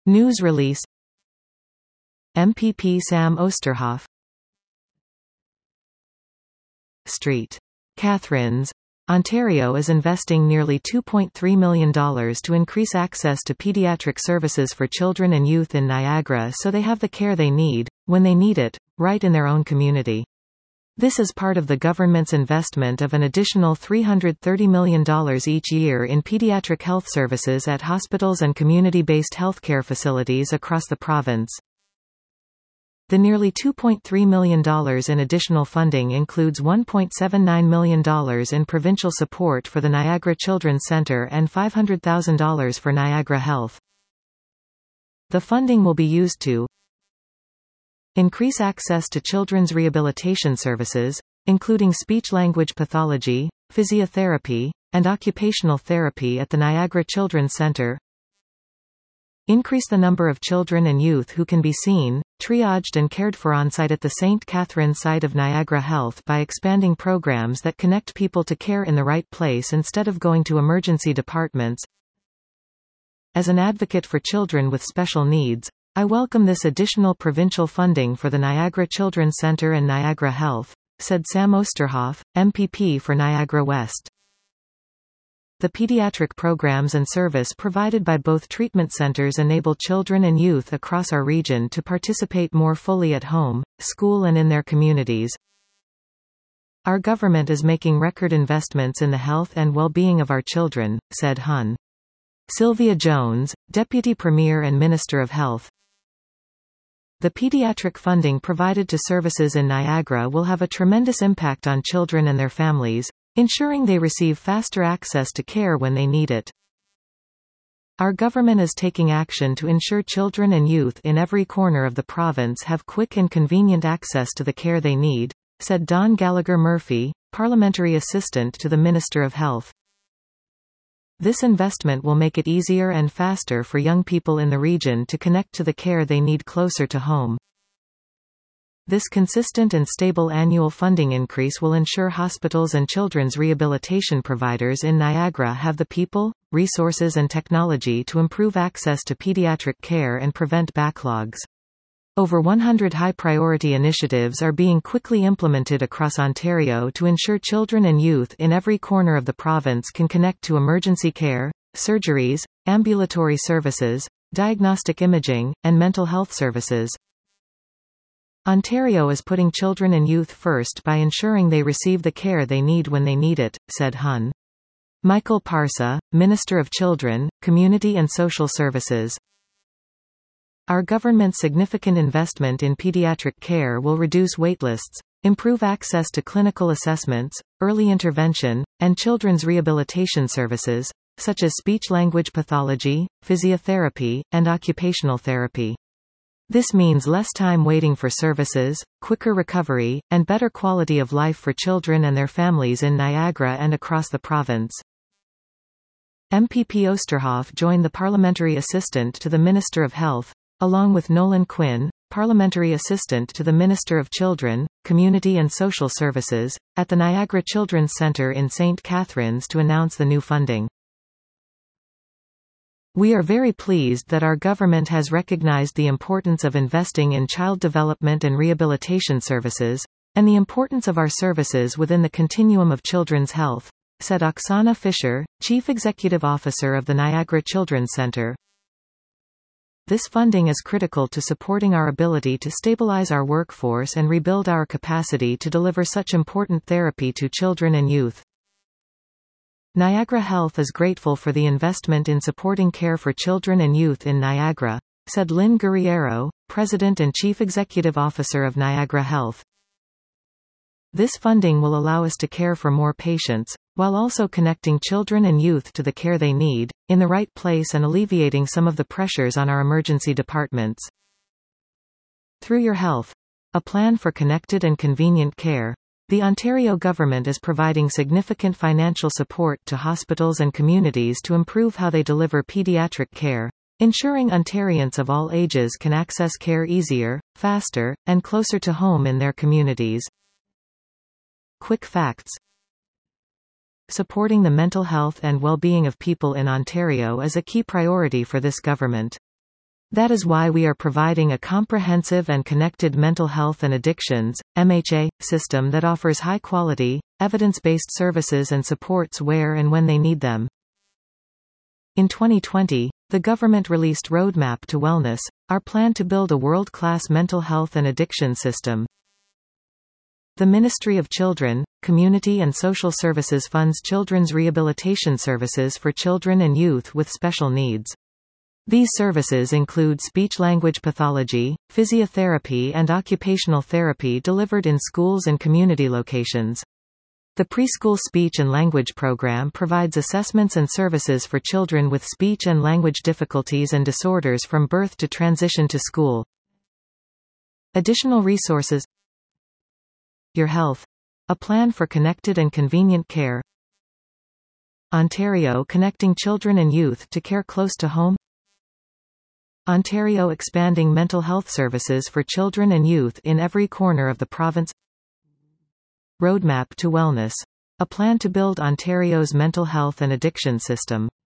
News release. MPP Sam Oosterhoff. St. Catharines, Ontario is investing nearly $2.3 million to increase access to pediatric services for children and youth in Niagara so they have the care they need, when they need it, right in their own community. This is part of the government's investment of an additional $330 million each year in pediatric health services at hospitals and community-based healthcare facilities across the province. The nearly $2.3 million in additional funding includes $1.79 million in provincial support for the Niagara Children's Centre and $500,000 for Niagara Health. The funding will be used to increase access to children's rehabilitation services, including speech-language pathology, physiotherapy, and occupational therapy at the Niagara Children's Centre. Increase the number of children and youth who can be seen, triaged and cared for on-site at the St. Catharines site of Niagara Health by expanding programs that connect people to care in the right place instead of going to emergency departments. As an advocate for children with special needs, I welcome this additional provincial funding for the Niagara Children's Centre and Niagara Health, said Sam Oosterhoff, MPP for Niagara West. The pediatric programs and service provided by both treatment centers enable children and youth across our region to participate more fully at home, school and in their communities. Our government is making record investments in the health and well-being of our children, said Hon. Sylvia Jones, Deputy Premier and Minister of Health. The pediatric funding provided to services in Niagara will have a tremendous impact on children and their families, ensuring they receive faster access to care when they need it. Our government is taking action to ensure children and youth in every corner of the province have quick and convenient access to the care they need, said Don Gallagher Murphy, Parliamentary Assistant to the Minister of Health. This investment will make it easier and faster for young people in the region to connect to the care they need closer to home. This consistent and stable annual funding increase will ensure hospitals and children's rehabilitation providers in Niagara have the people, resources and technology to improve access to pediatric care and prevent backlogs. Over 100 high-priority initiatives are being quickly implemented across Ontario to ensure children and youth in every corner of the province can connect to emergency care, surgeries, ambulatory services, diagnostic imaging, and mental health services. Ontario is putting children and youth first by ensuring they receive the care they need when they need it, said Hon. Michael Parsa, Minister of Children, Community and Social Services. Our government's significant investment in pediatric care will reduce waitlists, improve access to clinical assessments, early intervention, and children's rehabilitation services, such as speech-language pathology, physiotherapy, and occupational therapy. This means less time waiting for services, quicker recovery, and better quality of life for children and their families in Niagara and across the province. MPP Oosterhoff joined the Parliamentary Assistant to the Minister of Health, along with Nolan Quinn, Parliamentary Assistant to the Minister of Children, Community and Social Services, at the Niagara Children's Centre in St. Catharines to announce the new funding. We are very pleased that our government has recognized the importance of investing in child development and rehabilitation services, and the importance of our services within the continuum of children's health, said Oksana Fisher, Chief Executive Officer of the Niagara Children's Centre. This funding is critical to supporting our ability to stabilize our workforce and rebuild our capacity to deliver such important therapy to children and youth. Niagara Health is grateful for the investment in supporting care for children and youth in Niagara, said Lynn Guerriero, President and Chief Executive Officer of Niagara Health. This funding will allow us to care for more patients, while also connecting children and youth to the care they need, in the right place and alleviating some of the pressures on our emergency departments. Through Your Health, a plan for connected and convenient care, the Ontario government is providing significant financial support to hospitals and communities to improve how they deliver pediatric care, ensuring Ontarians of all ages can access care easier, faster, and closer to home in their communities. Quick facts. Supporting the mental health and well-being of people in Ontario is a key priority for this government. That is why we are providing a comprehensive and connected mental health and addictions (MHA) system that offers high-quality, evidence-based services and supports where and when they need them. In 2020, the government released Roadmap to Wellness, our plan to build a world-class mental health and addiction system. The Ministry of Children, Community and Social Services funds children's rehabilitation services for children and youth with special needs. These services include speech-language pathology, physiotherapy and occupational therapy delivered in schools and community locations. The Preschool Speech and Language Program provides assessments and services for children with speech and language difficulties and disorders from birth to transition to school. Additional resources: Your Health, a plan for connected and convenient care. Ontario connecting children and youth to care close to home. Ontario expanding mental health services for children and youth in every corner of the province. Roadmap to Wellness, a plan to build Ontario's mental health and addiction system.